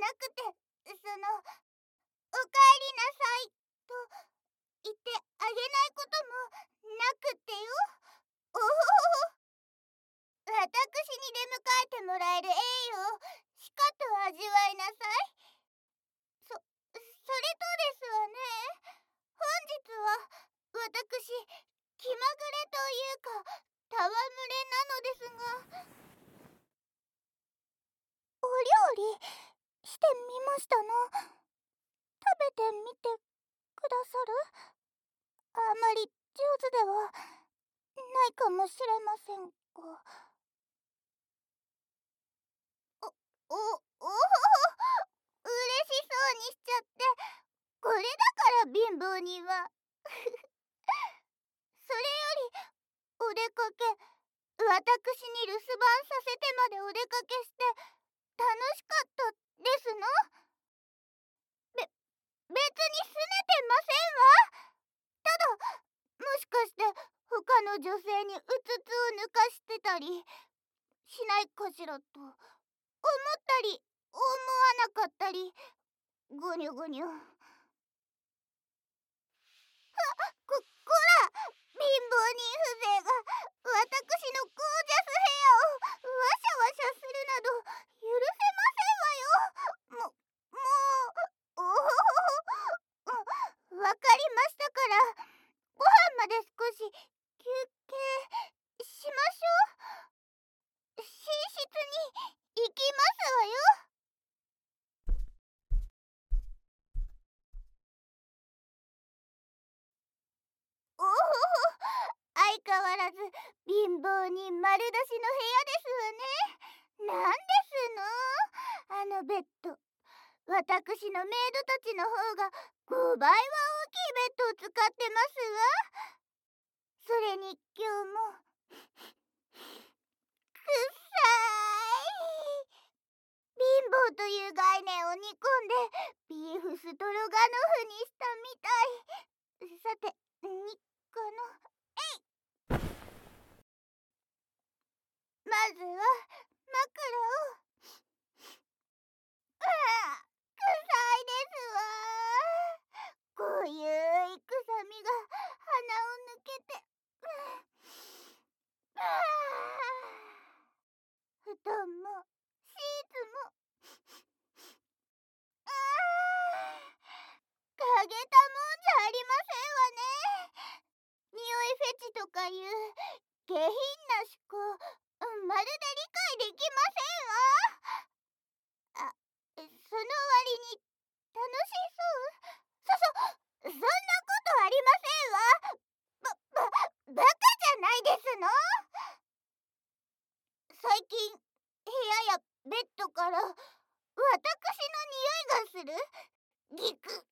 なくて、おかえりなさいと言ってあげないこともなくってよ。おほほほ。私に出迎えてもらえる栄誉をしかと味わいなさい。それとですわね。本日は私、気まぐれというか、戯れなのですが、お料理してみましたの。食べてみてくださる？あまり上手ではないかもしれませんが。おほほ、嬉しそうにしちゃって、これだから貧乏人は。それより、お出かけ、私に留守番させてまでお出かけして、楽しかったですの？別に拗ねてませんわ。ただ、もしかして他の女性にうつつを抜かしてたりしないかしらと思ったり思わなかったり、ぐにゅぐにゅ。こら、貧乏人風情が私のゴージャスヘアをワシャワシャするなど許せませんわよ。もう、おほほほ。わかりましたから、ご飯まで少し休憩しましょう。寝室に行きますわよ。おほほ、相変わらず貧乏人丸出しの部屋ですわね。なんですの、あのベッド。私のメイドたちの方が5倍は大きいベッドを使ってますわ。それに今日もくっさい貧乏という概念を煮込んでビーフストロガノフにしたみたい。さて、まずは枕を。くさいですわ。こういうくさみが鼻を抜けて。布団もシーツもかげたもんじゃありませんわね。匂いフェチとかいう下品な思考、まるで理解できませんわ。その割に楽しそう。そんなことありませんわ。バカじゃないですの。最近部屋やベッドから私の匂いがする。ギク。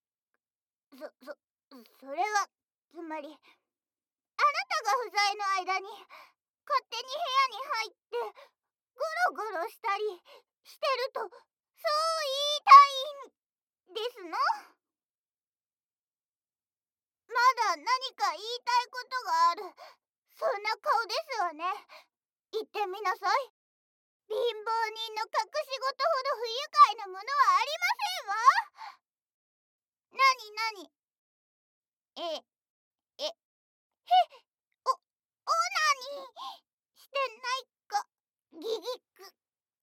それはつまり、あなたが不在の間に勝手に部屋に入ってゴロゴロしたりしてると、そう言いたいんですの。まだ何か言いたいことがある、そんな顔ですわね。言ってみなさい。貧乏人の隠し事ほど不愉快なものはありませんわ。なにえ、へ、おなにしてないか、ギギク。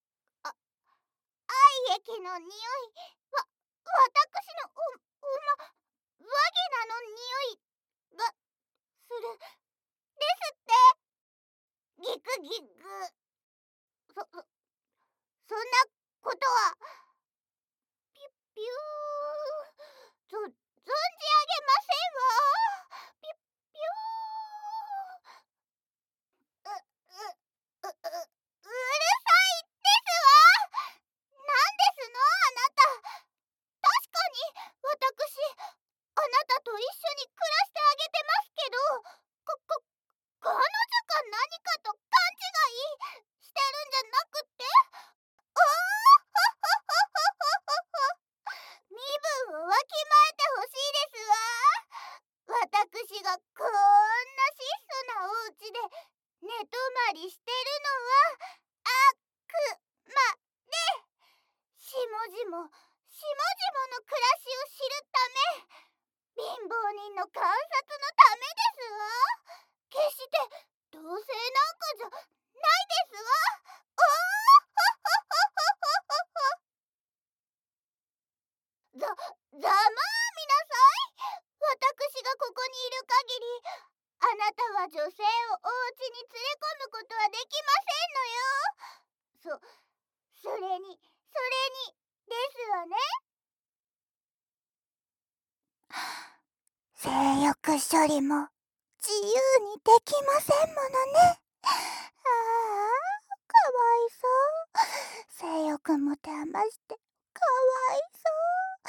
愛液の匂い、私のワギナの匂いがするですって。ギクギク。そんなことはピュッピュー存じ上げませんわ。ピュッピュー。うるさいですわ。なんですのあなた。確かに私あなたと一緒に暮らしてあげてますけど、 なたは女性をお家に連れ込むことはできませんのよ。それにですわね。性欲処理も自由にできませんものね。ああ、かわいそう。性欲もて余してかわいそう。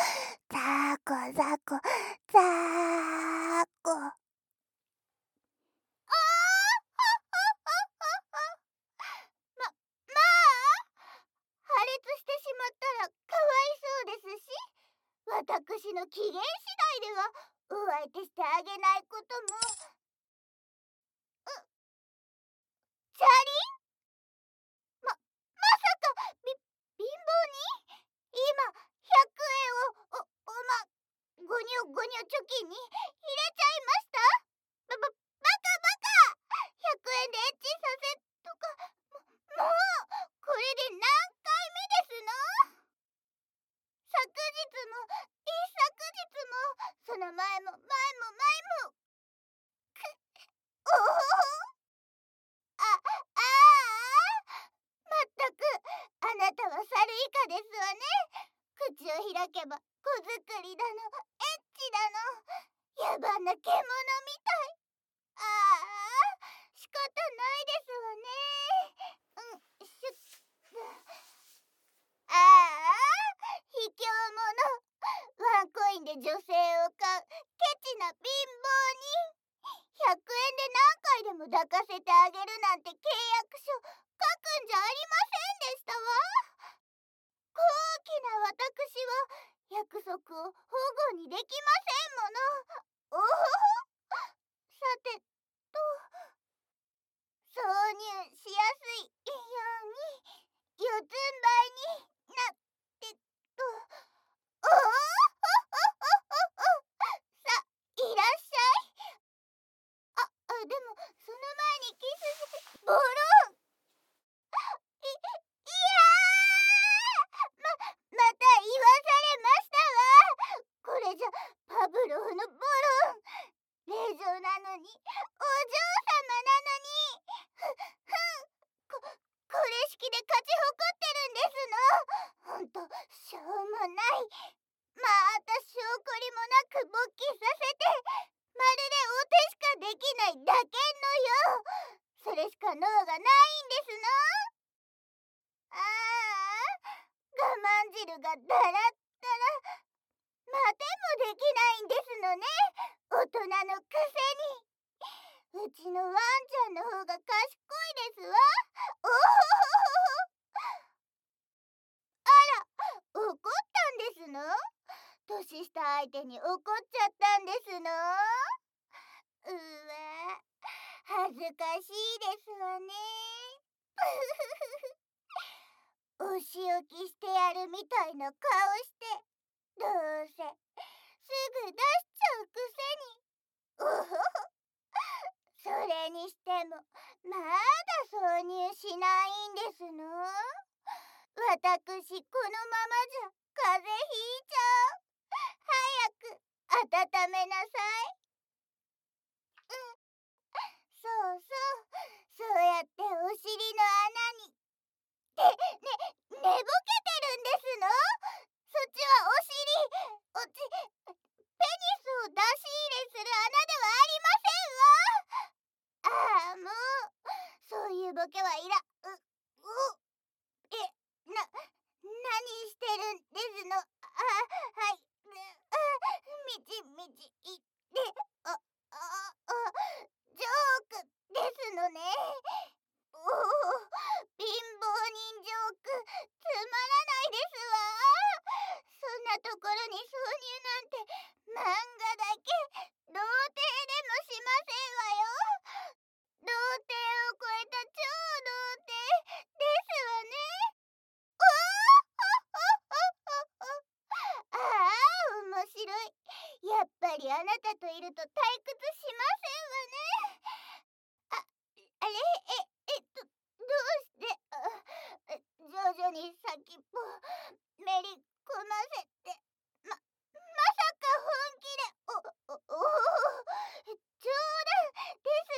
ざこざこざーこ。まあ破裂してしまったらかわいそうですし、私の機嫌次第ではお相手してあげないことも。チャリン、まさか貧乏に今100円をごにょごにょ貯金に入れちゃいました。バカ100円でエッチさせとか、もうこれで何回目ですの。昨日も一昨日もその前もおお、まったくあなたは猿以下ですわね。口を開けば子作りだのエッチだの野蛮な獣みたい。仕方ないですわね。卑怯者。ワンコインで女性を買うケチな貧乏人。100円で何回でも抱かせてあげるなんて契約書書くんじゃありませんでしたわ。高貴な私は約束を保護にできませんもの。おほほ。さてと、挿入しやすいように四つん這いになってと。おお、さ、いらっしゃい。でもその前にキスしてボロン。いやー、また言わされましたわ。これじゃパブロフのボロン。令嬢なのにお嬢様なのに。これ式で勝ち誇ってるんですの。ほんとしょうもない。また証拠りもなく勃起させて、まるでお手しかできないだけんのよ。それしか脳がないんですの。我慢汁がだらったら待てもできないんですのね。大人のくせに。うちのワンちゃんの方が賢いですわ。おほほほほ。怒ったんですの。年下相手に怒っちゃったんですの。恥ずかしいですわね。お仕置きしてやるみたいな顔して、どうせすぐ出しちゃうくせに。おほほ。それにしてもまだ挿入しないんですの。私このままじゃ風邪ひいちゃう。早く温めなさい。そうやってお尻の穴に。寝ぼけてるんですの。そっちはお尻、ペニスを出し入れする穴ではありませんわ。もうそういうボケはいら何してるんですの。はい。みちで、ジョークですのね。おお、貧乏人ジョークつまらないですわ。そんなところに挿入なんて漫画だけ童貞でもしませんわよ。童貞を超えた超童貞ですわね。面白い。やっぱりあなたといると退屈しませんわね。あれどうして徐々に先っぽめり込ませてまさか本気で冗談で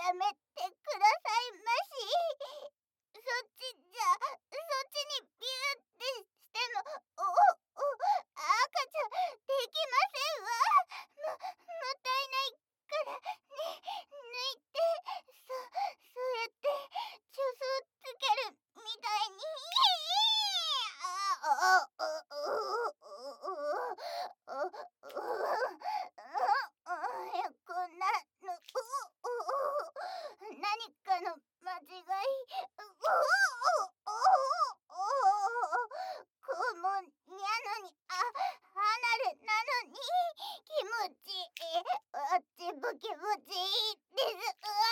やめてくださいまし。そっちにビューってしても赤ちゃんできませんわ。もったいないからね、抜いて、そうやってチュースつけるみたいに。こんなの何かの間違い。肛門にゃのに離れなのに気持ちいい。あっちも気持ちいいです。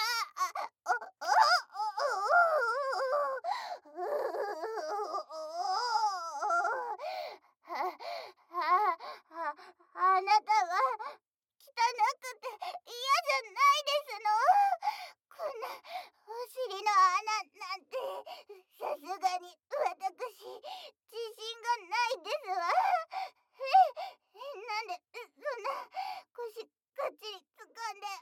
あなたは汚くて嫌じゃないですの。こんなお尻の穴なんてさすがに私自信がないですわ。なんでそんな腰がっちり掴んで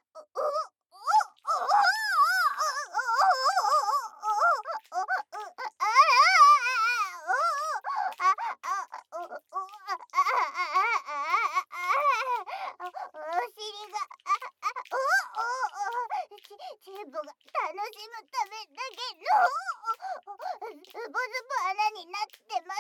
お尻がチンポが楽しむためだけのズボズボ穴になってます。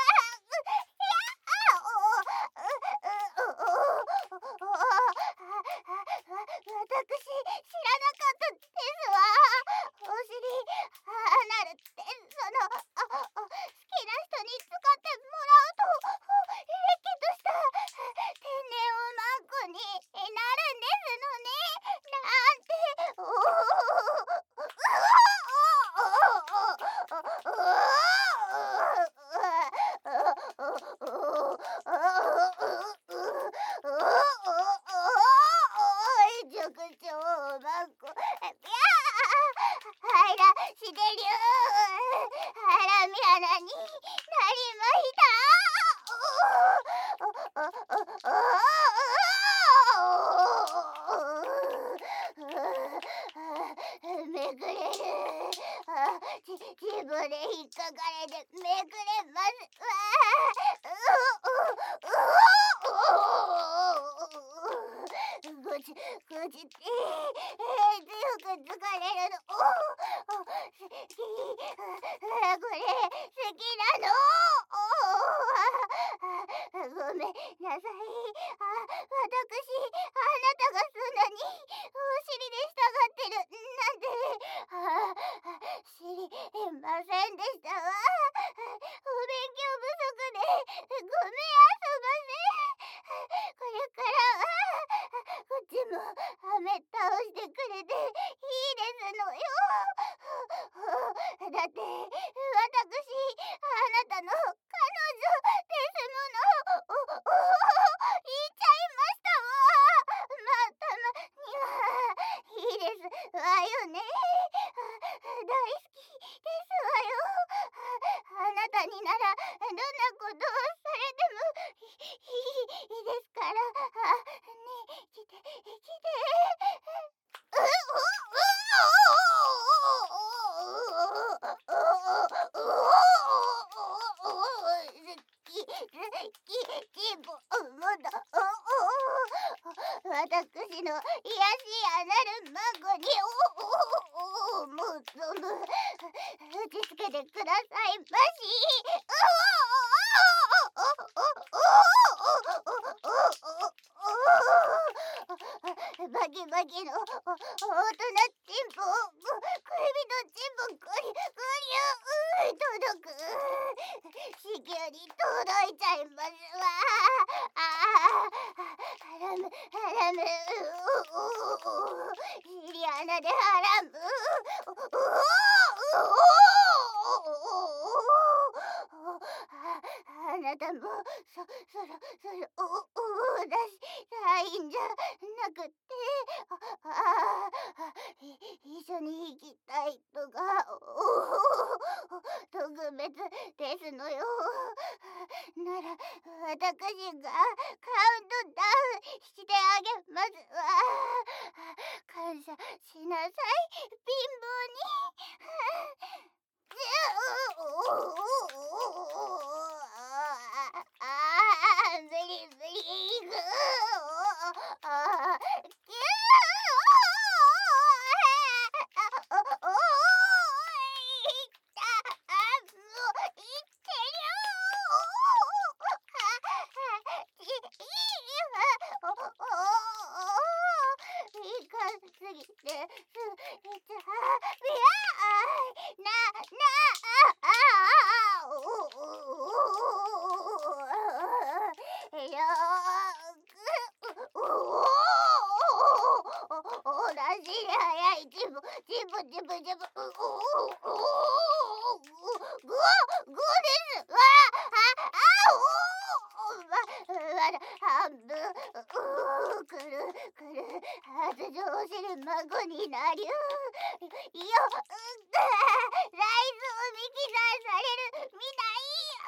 私知らなかったですわ。お尻なるって好きな人に使ってもらうとれっきとした天然マークになるんですのね。なんて塾長ばっこはいらしてりゅハラミ穴になりましためくれる。自分で引っかかれてめくれますわ。ぐちって強く疲れるの。これ好きなの。ごめんなさい。私あなたがそんなにお尻で従ってるなんて知りませんでしたわ。お勉強不足でごめんあそばせ。これからはこっちもはめ倒してくれていいですのよ。だって私あなたの彼女ですもの。言っちゃいましたわ。まあたまにはいいですわよね。大好きですわよ。あなたにならどんなことをされてもいいですから。ね、来て。私の癒しあなる孫にもう存分打ちつけてくださいまし。バキバキの大人チンポ恋人チンポゴリ届く。地球に届いちゃいますわ。ハラム尻穴でハラム。あなたもそろ出したいんじゃなくって一緒に行きたいとか特別ですのよ。なら私がカウントダウンしてあげますわ。感謝しなさい、貧乏に。無理無理。半分くるくる発情する孫になりゅう。ライスをミキサーされるみたい。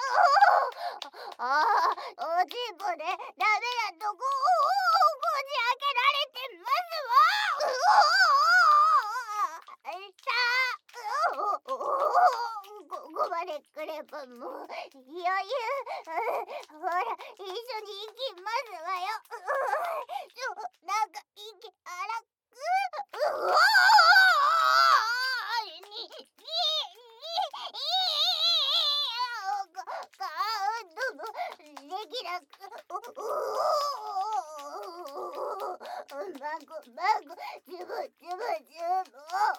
おちんぽでダメなとここじ開けられてますわ。ここまで来ればもう余裕。ほら一緒に行きますわよ。なんか息荒く。カウントもできなく。孫ジュブジュブジュブ。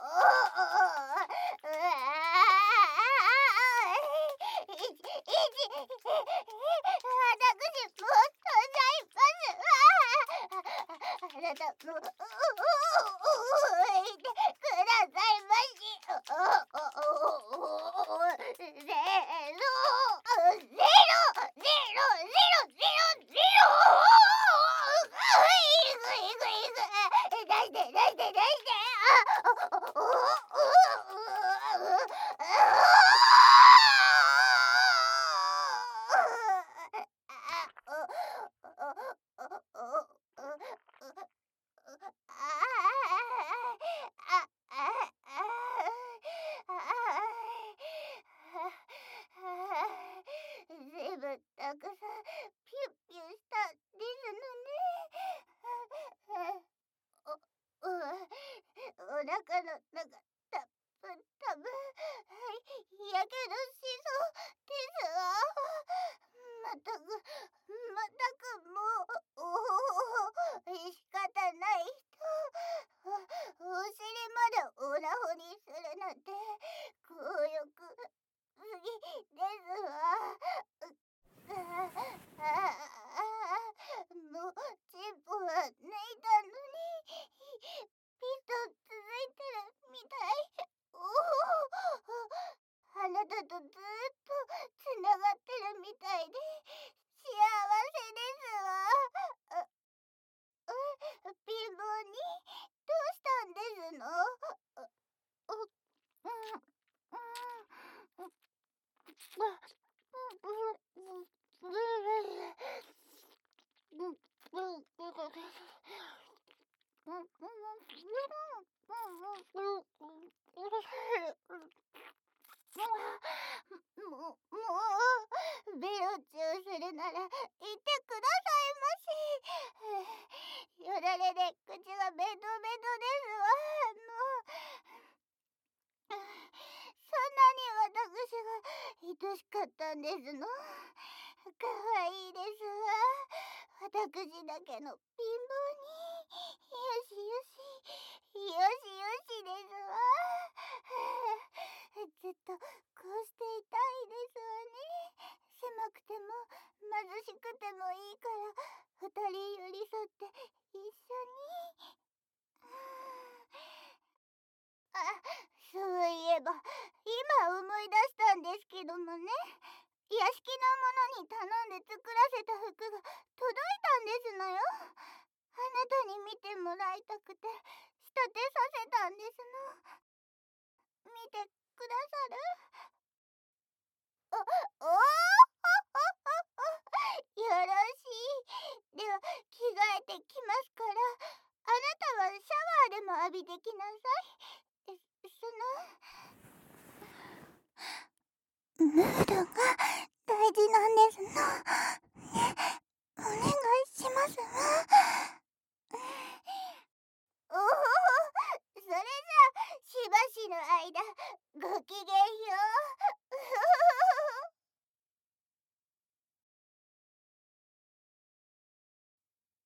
あなたもくださいまし。ずいぶんたくさんピュッピュしたんですのね。お腹の中たっぷんたぶんやけどしそうですわ。まったくもう仕方ない人。お尻までオナホにするなんて強欲すぎですわ。もうチンポは抜いたのにピストン続いてるみたい。あなたとずっとつながってるみたいで幸せですわ。貧乏にどうしたんですの？もうベロチューするなら言ってくださいまし。よだれで口がベトベトですわ。そんなに私が愛しかったんですの？かわいいですわ。私だけの貧乏に。よしですわ。ずっとこうしていたいですわね。狭くても貧しくてもいいから二人寄り添って一緒に。そういえば今思い出したんですけどもね、屋敷の者に頼んで作らせた服が届いたんですのよ。あなたに見てもらいたくて仕立てさせたんですの。見てくださる？おおよろしい。では着替えてきますから、あなたはシャワーでも浴びてきなさい。ムールが大事なんですの。ね、お願いしますわ。おお、それじゃしばしの間ごきげんよう。